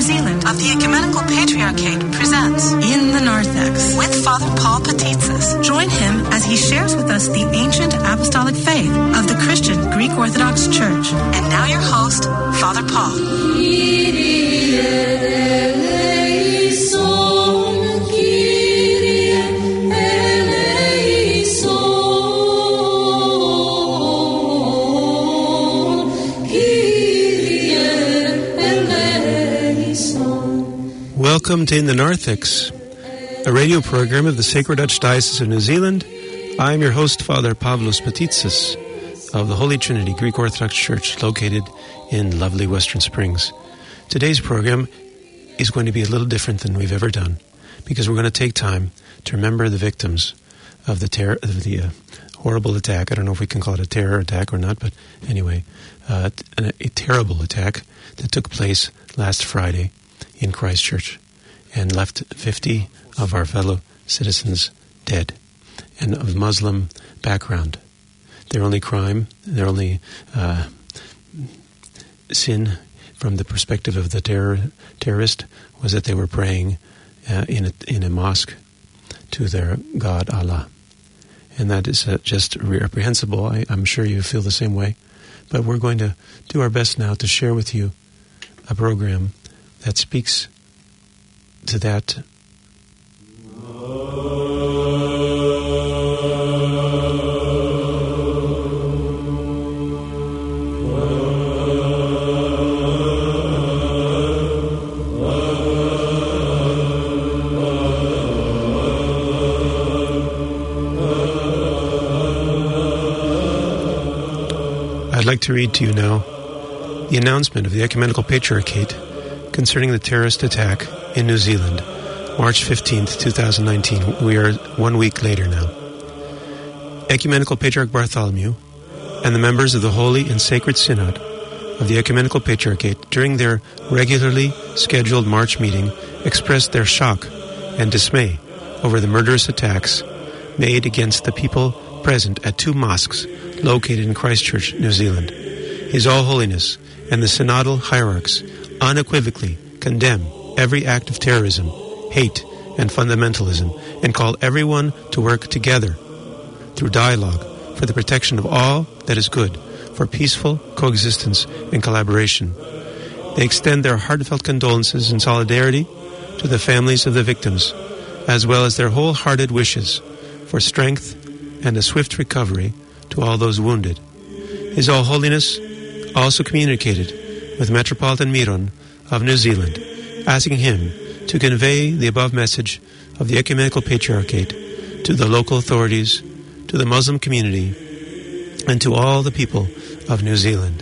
Zealand of the Ecumenical Patriarchate presents In the Narthex with Father Paul Petitsis. Join him as he shares with us the ancient apostolic faith of the Christian Greek Orthodox Church. And now your host, Father Paul. Welcome to In the Narthex, a radio program of the Sacred Archdiocese of New Zealand. I am your host, Father Pavlos Petitsis, of the Holy Trinity Greek Orthodox Church located in lovely Western Springs. Today's program is going to be a little different than we've ever done, because we're going to take time to remember the victims of the horrible attack. I don't know if we can call it a terror attack or not, but anyway, a terrible attack that took place last Friday in Christchurch and left 50 of our fellow citizens dead and of Muslim background. Their only crime, their only sin from the perspective of the terrorist was that they were praying in a mosque to their God, Allah. And that is just reprehensible. I'm sure you feel the same way. But we're going to do our best now to share with you a program that speaks to that. I'd like to read to you now the announcement of the Ecumenical Patriarchate concerning the terrorist attack in New Zealand, March 15th, 2019. We are 1 week later now. Ecumenical Patriarch Bartholomew and the members of the Holy and Sacred Synod of the Ecumenical Patriarchate during their regularly scheduled March meeting expressed their shock and dismay over the murderous attacks made against the people present at two mosques located in Christchurch, New Zealand. His All Holiness and the synodal hierarchs unequivocally condemn every act of terrorism, hate, and fundamentalism, and call everyone to work together through dialogue for the protection of all that is good, for peaceful coexistence and collaboration. They extend their heartfelt condolences and solidarity to the families of the victims, as well as their wholehearted wishes for strength and a swift recovery to all those wounded. His All Holiness also communicated with Metropolitan Miron of New Zealand, asking him to convey the above message of the Ecumenical Patriarchate to the local authorities, to the Muslim community, and to all the people of New Zealand.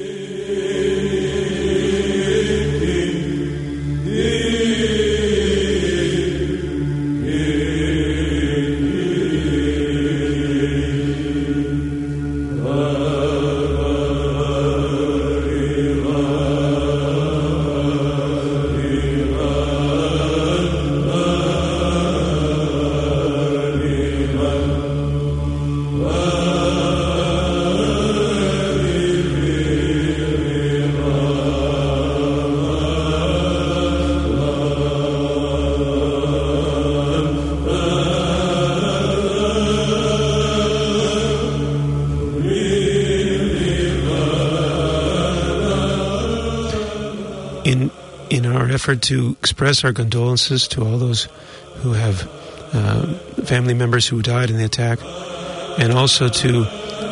In our effort to express our condolences to all those who have family members who died in the attack, and also to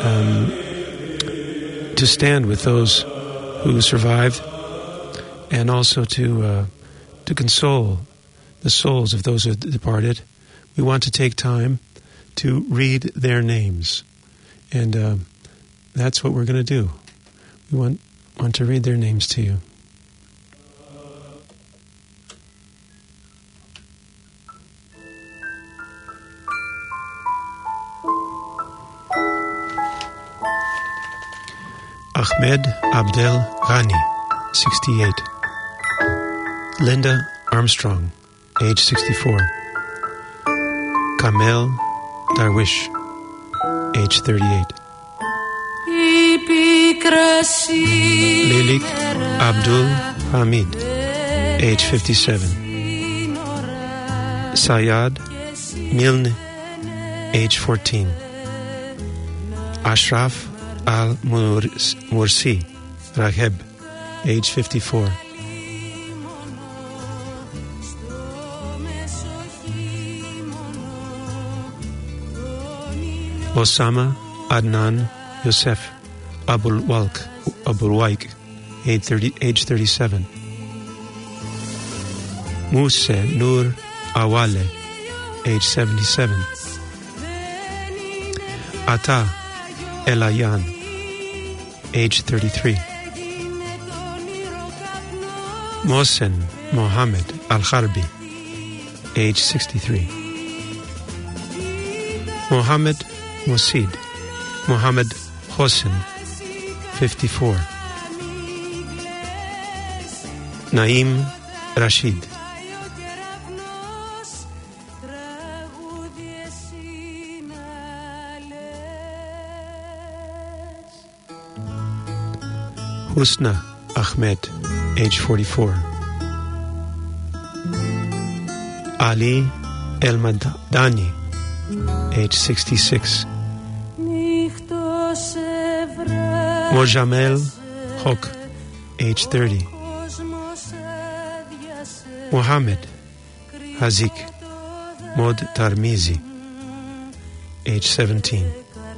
stand with those who survived, and also to console the souls of those who departed, we want to take time to read their names, and that's what we're going to do. We want to read their names to you. Ahmed Abdel Ghani, 68. Linda Armstrong, age 64. Kamel Darwish, age 38. Lilik Abdul Hamid, age 57. Sayad Milne, age 14. Ashraf Al-Mursi Ragheb, age 54. Osama Adnan Yosef Abulwaik, age 37. Mousse Nur Awale, age 77. Ata Elayan, age 33. Mohsen Mohammed Al-Kharbi, age 63. Mohammed Musid Mohammed Hossein, 54. Naim Rashid. Husna Ahmed, age 44. Ali El-Madani, age 66. Mojamel Hok, age 30. Mohammed Hazik Mod Tarmizi, age 17.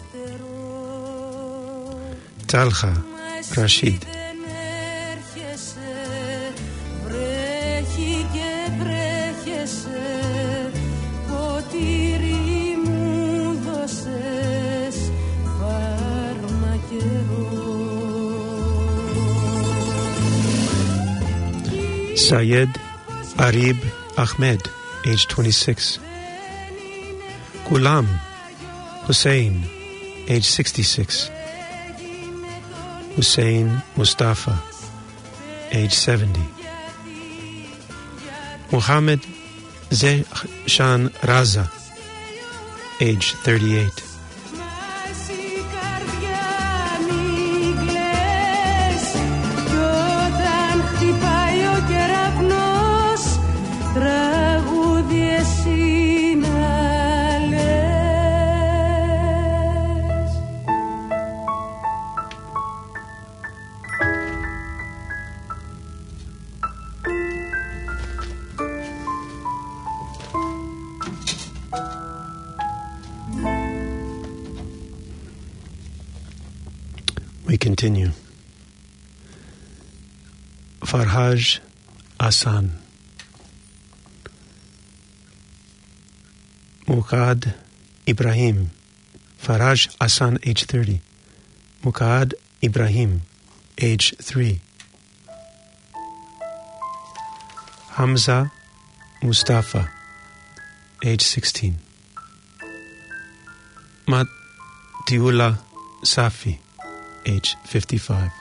Talha Rashid. Syed Arib Ahmed, age 26. Ghulam Hussein, age 66. Hussein Mustafa, age 70. Muhammad Zehshan Raza, age 38. We continue. Farhaj Asan. Muqad Ibrahim. Farhaj Asan, age 30. Muqad Ibrahim, age 3. Hamza Mustafa, age 16. Matiullah Safi, age 55.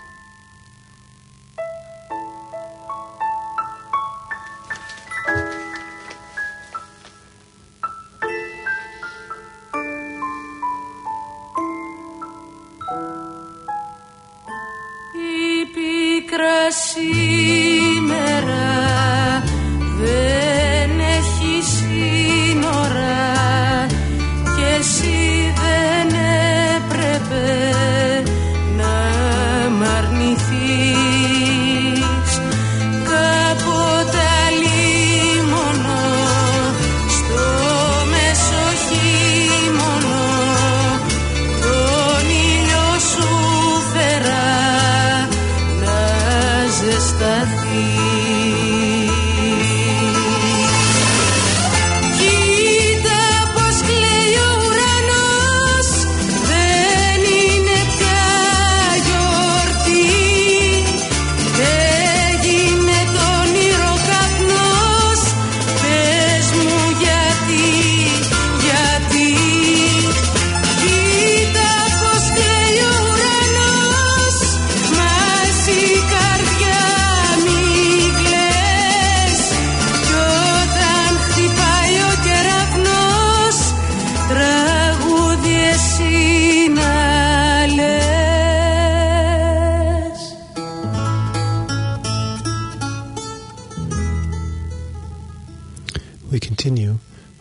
Καρδιά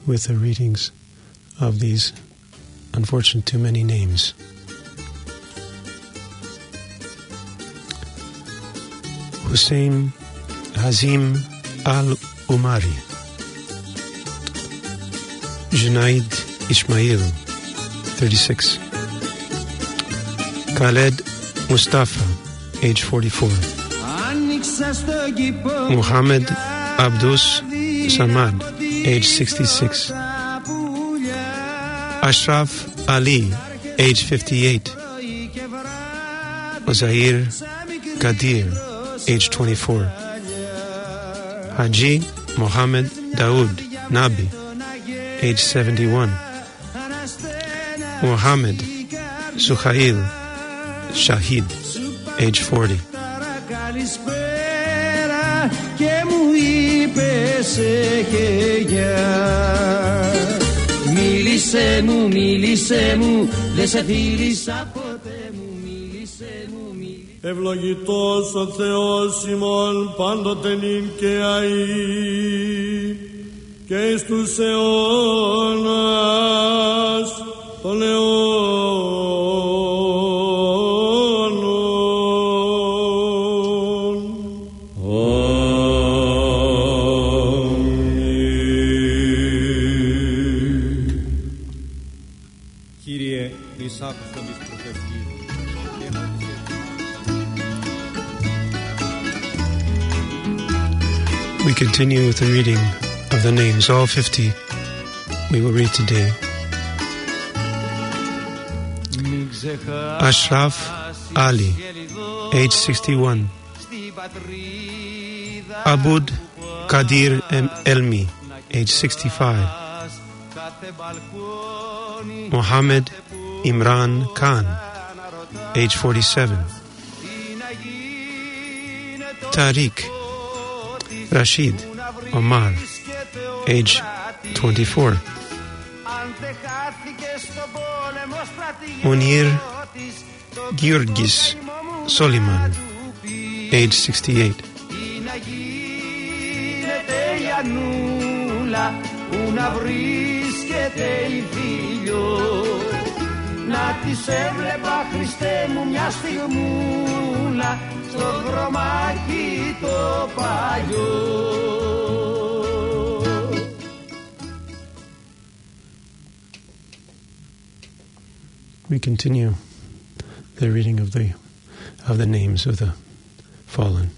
with the readings of these unfortunate too many names. Hussein Hazim Al-Umari, Junaid Ismail, 36, Khaled Mustafa, age 44, Muhammad Abdus Samad, age 66, Ashraf Ali, age 58, Ozair Qadir, age 24, Haji Mohammed Daoud Nabi, age 71, Muhammad Sukhail Shahid, age 40. Μίλησέ μου, μίλησέ μου, δεν σε φίλησα ποτέ μου, μίλησέ μου, μίλησέ μου. Ευλογητός ο Θεός ημών πάντοτε νυν και αεί και εις τους αιώνας των αιώνων. We continue with the reading of the names, all 50 we will read today. Ashraf Ali, age 61. Abud Qadir Elmi, age 65. Muhammad Imran Khan, age 47. Tariq Rashid Omar, age 24. Munir Giorgis Soliman, age 68. Να τις έβλεπα, Χριστέ μου, μια στιγμούλα στο δρομάκι το παλιό. We continue the reading of the names of the fallen.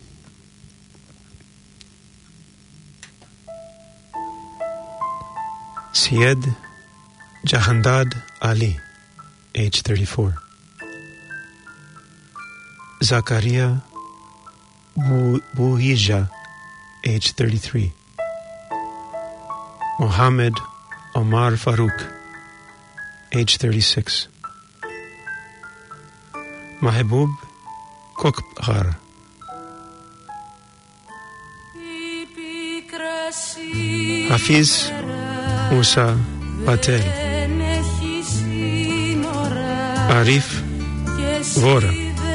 Syed Jahandad Ali, age 34. Zakaria Buhija, age 33. Mohammed Omar Farouk, age 36. Mahbub Kokbhar. Hafiz Musa Patel. Arif Vora.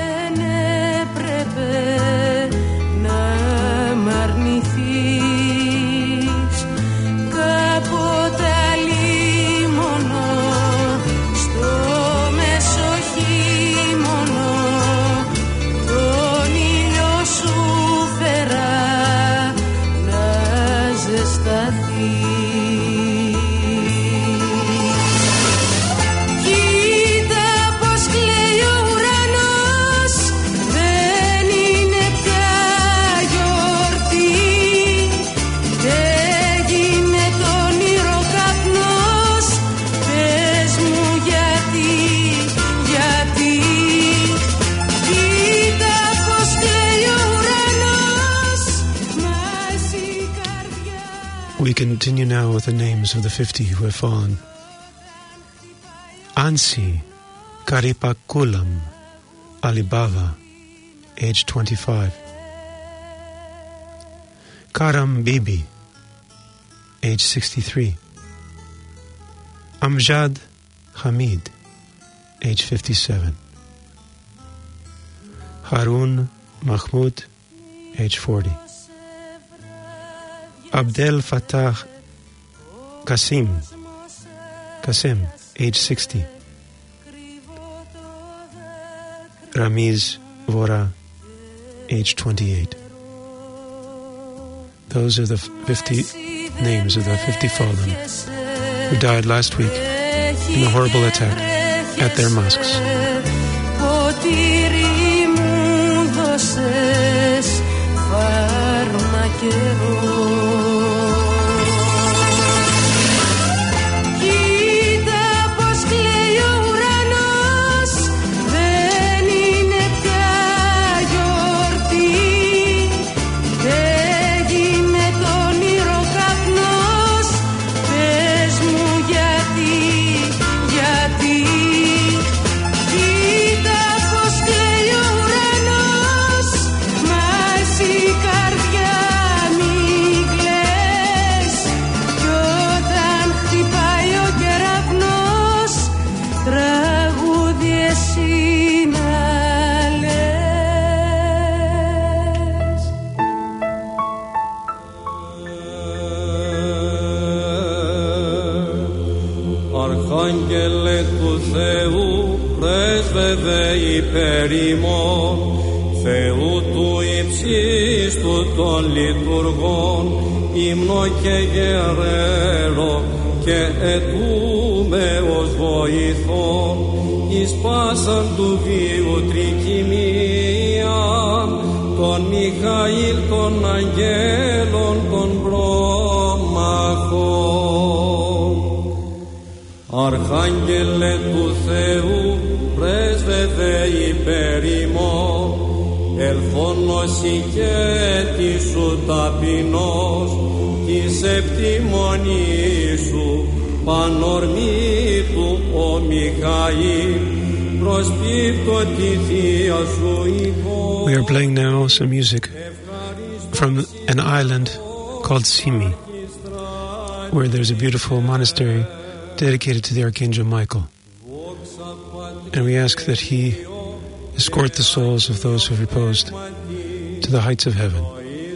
We continue now with the names of the 50 who have fallen. Ansi Karipakulam Alibaba, age 25. Karam Bibi, age 63. Amjad Hamid, age 57. Harun Mahmoud, age 40. Abdel Fattah Kasim, age 60. Ramiz Vora, age 28. Those are the 50 names of the 50 fallen who died last week in a horrible attack at their mosques. Άγγελε του Θεού, πρέσβευε υπέρ ημών, Θεού του υψίστου των λειτουργών, ύμνο και γερέρο και ετούμε ως βοηθών, εις πάσαν του βίου τρικυμίαν, τον Μιχαήλ των αγγέλων των πρόμαχων. Αρχάγγελε του Θεού, πρέσβευε υπέρ ημών, ελθόνος ηκέτης σου ταπεινός, της επτιμονής σου πανορμή του ο Μιχαήλ, προσπίπτω τη θεία σου εικόνα. We are playing now some music from an island called Simi, where there's a beautiful monastery dedicated to the Archangel Michael. And we ask that he escort the souls of those who have reposed to the heights of heaven.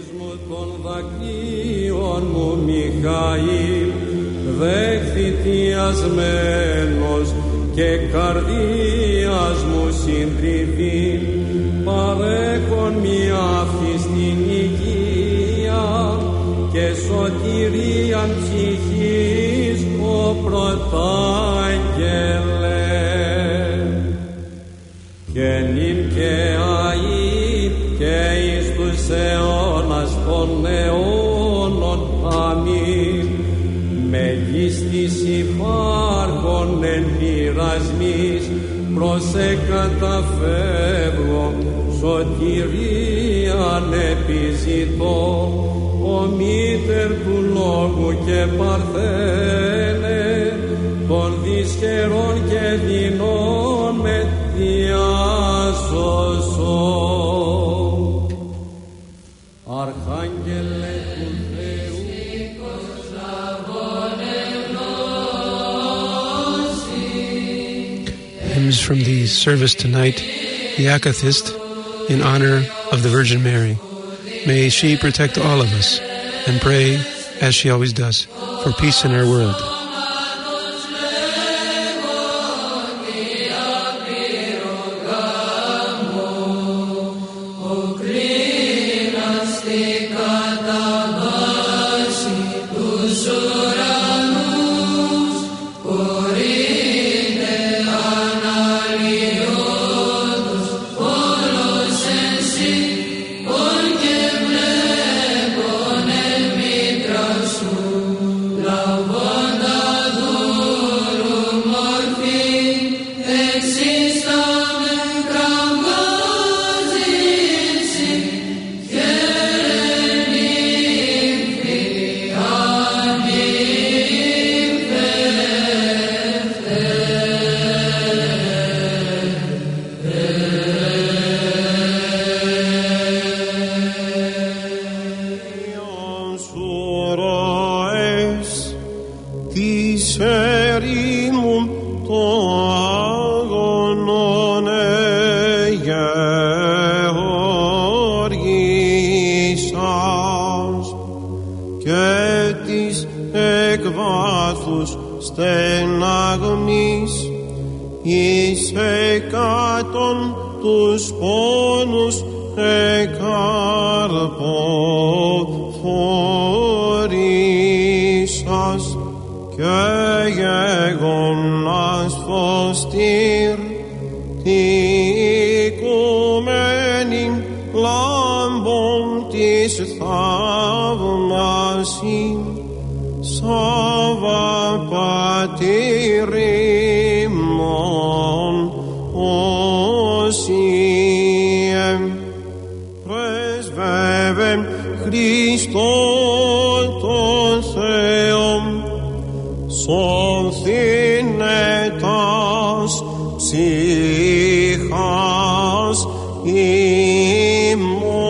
Και σωτηρίαν ψυχής ο πρωτάγγελε, και νυν και αΐ και εις τους αιώνας των αιώνων. Αμήν. Μεγίστης υπάρχων εν πειρασμής, προς εκαταφεύγω, σωτηρίαν επιζητώ, ο μήτερ του λόγου και παρθένε, των δυσχερών και δεινών με διάσωσο. Αρχάγγελε του Θεού, Hymns from the service tonight, the Akathist, in honor of the Virgin Mary. May she protect all of us, and pray, as she always does, for peace in our world. και της εκβάσης στεναγμής, εις εκάτων τους πόνους εκαρποφορήσας και γεγονάς φωστήρ τη οικουμένη λάμπων της θαυμασίν Σάβα Πατήρ ημών Όσιε πρεσβεύεν Χριστό τον Θεόν σωθήνετας ψυχάς ημών.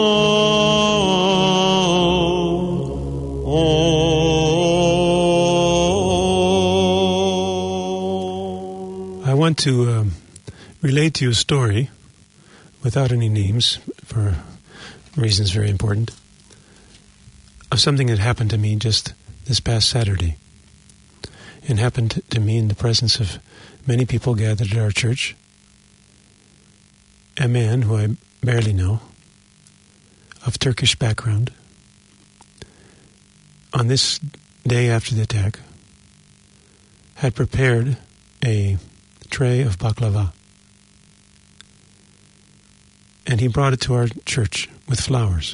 I want to relate to you a story without any names for reasons very important of something that happened to me just this past Saturday. It happened to me in the presence of many people gathered at our church. A man who I barely know, of Turkish background, on this day after the attack, had prepared a tray of baklava. And he brought it to our church with flowers.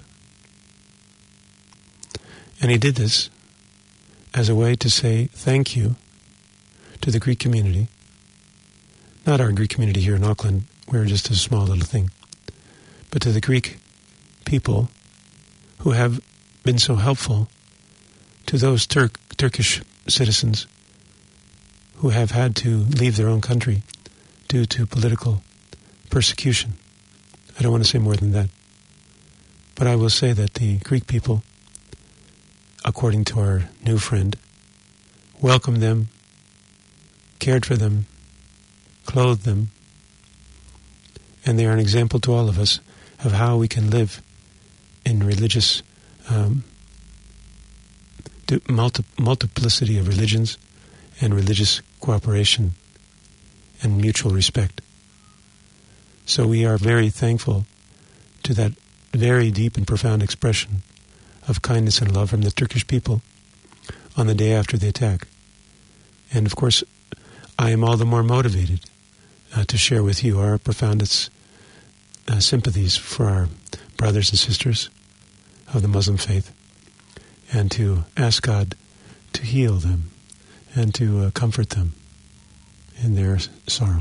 And he did this as a way to say thank you to the Greek community. Not our Greek community here in Auckland, we're just a small little thing. But to the Greek people who have been so helpful to those Turkish citizens who have had to leave their own country due to political persecution. I don't want to say more than that. But I will say that the Greek people, according to our new friend, welcomed them, cared for them, clothed them, and they are an example to all of us of how we can live in religious multiplicity of religions and religious cooperation and mutual respect. So we are very thankful to that very deep and profound expression of kindness and love from the Turkish people on the day after the attack. And of course, I am all the more motivated to share with you our profoundest sympathies for our brothers and sisters of the Muslim faith, and to ask God to heal them and to comfort them in their sorrow.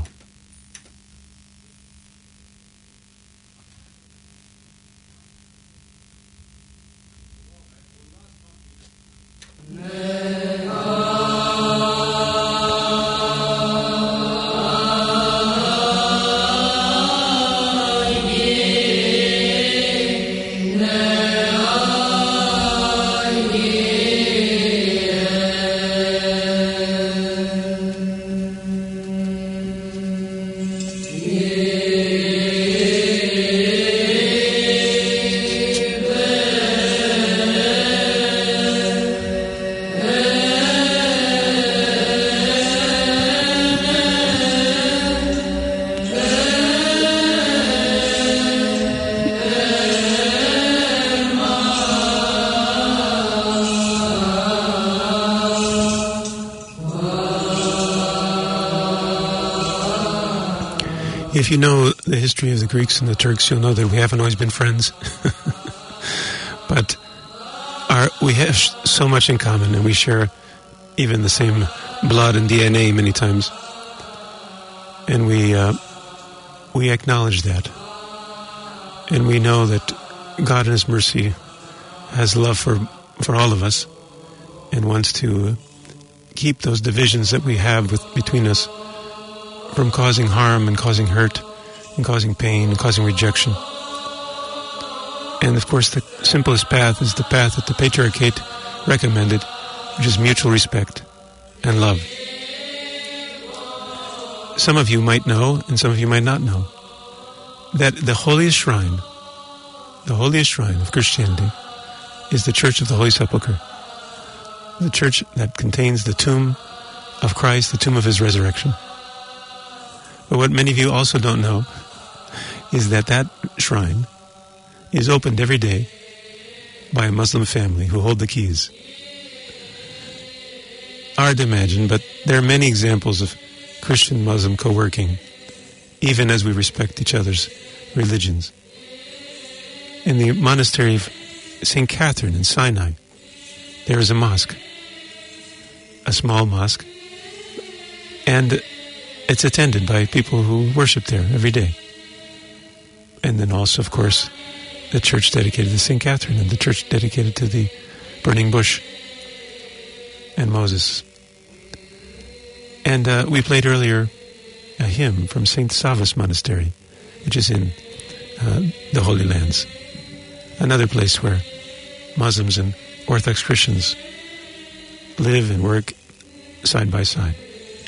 If you know the history of the Greeks and the Turks, you'll know that we haven't always been friends. But we have so much in common, and we share even the same blood and DNA many times. And we acknowledge that. And we know that God in His mercy has love for all of us and wants to keep those divisions that we have between us from causing harm and causing hurt and causing pain and causing rejection. And of course, the simplest path is the path that the Patriarchate recommended, which is mutual respect and love. Some of you might know, and some of you might not know, that the holiest shrine of Christianity is the Church of the Holy Sepulchre, the church that contains the tomb of Christ, the tomb of his resurrection. But what many of you also don't know is that that shrine is opened every day by a Muslim family who hold the keys. Hard to imagine, but there are many examples of Christian-Muslim co-working, even as we respect each other's religions. In the monastery of St. Catherine in Sinai, there is a mosque, a small mosque, and it's attended by people who worship there every day. And then also, of course, the church dedicated to St. Catherine and the church dedicated to the burning bush and Moses. And we played earlier a hymn from St. Savas Monastery, which is in the Holy Lands, another place where Muslims and Orthodox Christians live and work side by side.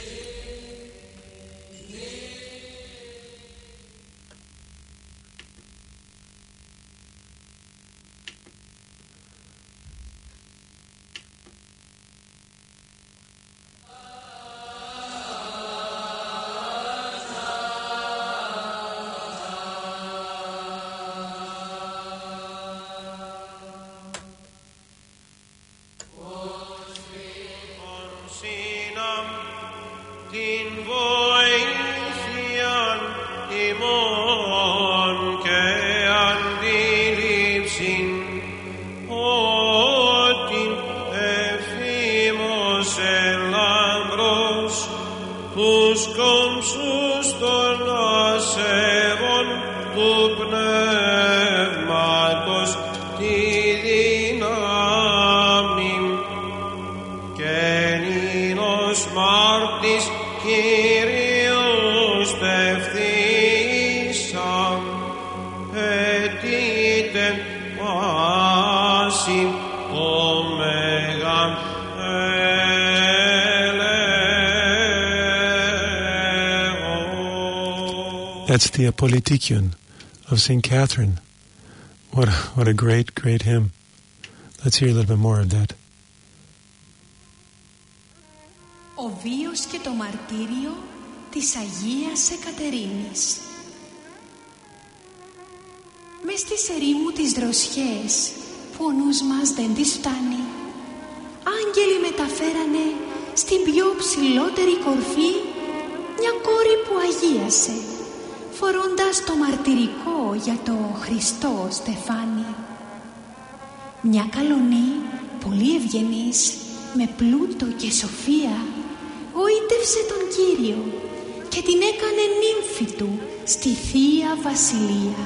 That's the Apolitikion of St. Catherine. What a great, great hymn. Let's hear a little bit more of that. Ο βίος και το μαρτύριο της Αγίας Εκατερίνης. Μες στις ερήμου τις δροσιές που ο νους μας δεν τις φτάνει, άγγελοι μεταφέρανε στην πιο ψηλότερη κορφή μια κόρη που αγίασε, φορώντας το μαρτυρικό για το Χριστό στεφάνι. Μια καλονή πολύ ευγενής, με πλούτο και σοφία, γοήτευσε τον Κύριο και την έκανε νύμφη του στη Θεία Βασιλεία.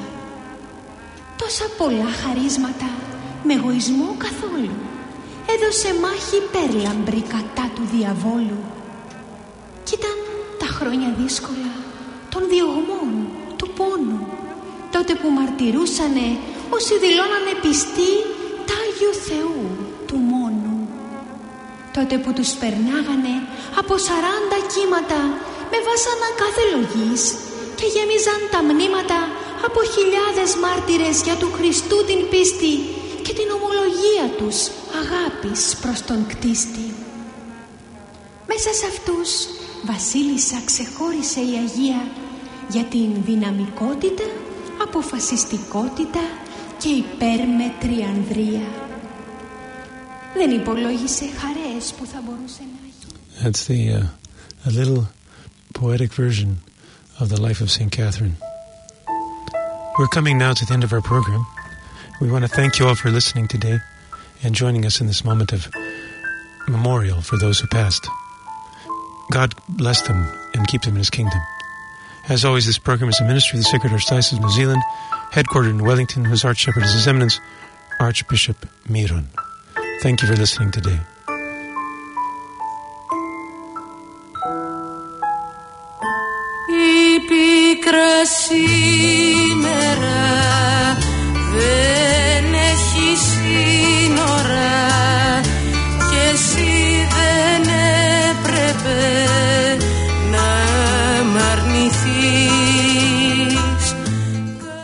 Τόσα πολλά χαρίσματα, με εγωισμό καθόλου, έδωσε μάχη πέρλαμπρη κατά του διαβόλου. Κι ήταν τα χρόνια δύσκολα των διωγμών, του πόνου, τότε που μαρτυρούσανε όσοι δηλώνανε πιστοί τ' Άγιου Θεού του μόνου. Τότε που τους περνάγανε από 40 κύματα με βάσανα κάθε λογής και γέμιζαν τα μνήματα από χιλιάδες μάρτυρες για του Χριστού την πίστη και την ομολογία τους αγάπης προς τον κτίστη. Μέσα σε αυτούς βασίλισσα ξεχώρισε η Αγία για την δυναμικότητα, αποφασιστικότητα και υπέρμετρη ανδρεία. Δεν υπολόγισε χαρές που θα μπορούσε να έχει. That's a little poetic version of the life of St. Catherine. We're coming now to the end of our program. We want to thank you all for listening today and joining us in this moment of memorial for those who passed. God bless them and keep them in his kingdom. As always, this program is a ministry of the Sacred Archdiocese of New Zealand, headquartered in Wellington, whose Archshepherd is His Eminence, Archbishop Miron. Thank you for listening today. Η πίκραση